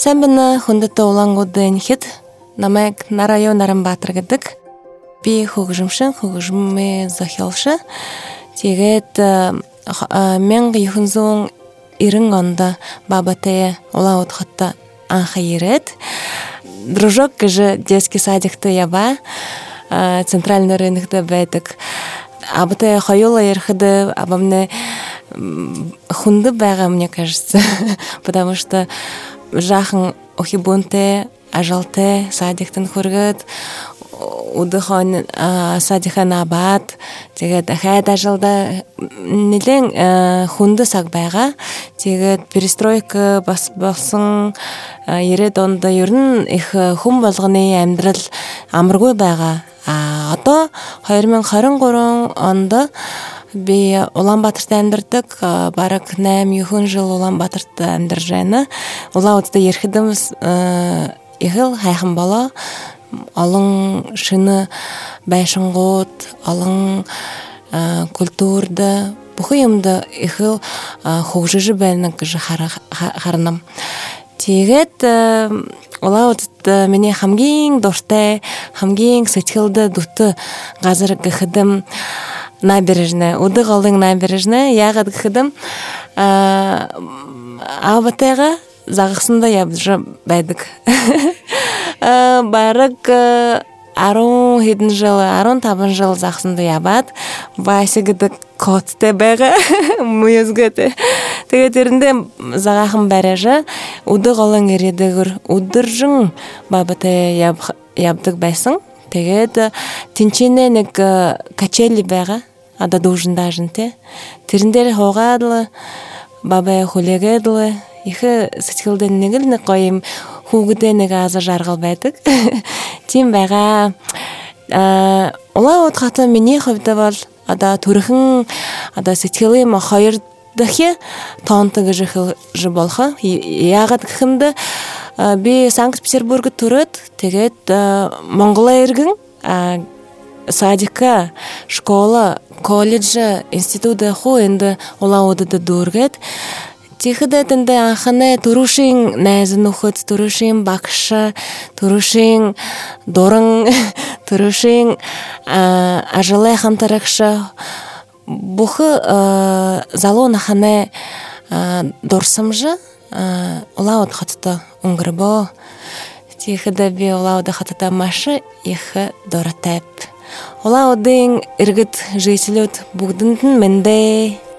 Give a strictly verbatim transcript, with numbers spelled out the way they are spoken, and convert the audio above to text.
Sen bana hundata olan godden hit намайг на район Нарынбатыр гэдэг. Би хөгжимшин хөгжмө зохиолшо. Тэгээд мянга екі жүз ирэн онд бабатай улаут хотто анха ирээд. Дружок гэж детский садикта яба. Центральный рынокта байдаг. Абатай хоёулаа ирэхэд абамне хунды байгаа, мне кажется. Потому что жахан охибунте ажалте садиктан хүргээд удохон садихан абад тэгээд дахиад ажилда нэлээд хүндэ цаг байгаа. Тэгээд перестройка бас болсон ирээд онд ер нь их хүн болгоны амьдрал амаргүй байгаа. А одоо two thousand twenty-three онд би Улаанбаатарт амьдардаг, бараг eight жил Улаанбаатарт амьдарж байна. Улаанбаатарт ирэхдэмс ихэл хайхан болоо. Олон шинэ байшингууд, олон культурда бүхэн юмда ихэл хөгжиж байна гэж харнам. Тэгээд Улаанбаатарт миний хамгийн дуртай, хамгийн сэтгэлд дутуу газар гэхэдэм набережная, Уды голын набережная. Яагаад гэхэдэм Абатайга загсанда явж байдаг. Бараг ten хэдэн жил, fifteen жил загсанда яваад Вася гэдэг коттэй байгаа. Муязгэт. Тэгээд тэрэндээ загаахан барайжа Уды голын ирээдэгэр өдөржин бабатай явдаг байсан. Тэгээд тэнчэнэ нэг качели байгаа. Ада дуужиндажин те. Тэрэн дээр хуугаад л бабаа хүлээгээд л их сэтгэлдээ нэг л нэг гоё юм хүүгдээ нэг азар жаргал байдаг. Тийм байгаа. Аа Улаанбаатар хот миний хувьд бол одоо төрхөн одоо сэтгэлийн хоёр дахь тоонтой гэж хэлж болох. Яагаад гэхэнд би Санкт-Петербургт төрөөд тэгээд Монголоо иргэн садика, школа, колледж, институт хуу энд Улаанбаатарт дүүргээд тэгэхэд энд анхны төрөшийн найз нөхөд, төрөшийн багш, төрөшийн дуран, төрөшийн ажлын хамтрагч бүх залуу наханы дурсамж Улаанбаатар хотод өнгөрбөө. Тэгэхэд би Улаанбаатар хотод маш их дуртай. Улаанбаатарын иргэд жителүүд бүгдэнд нь мэндэ.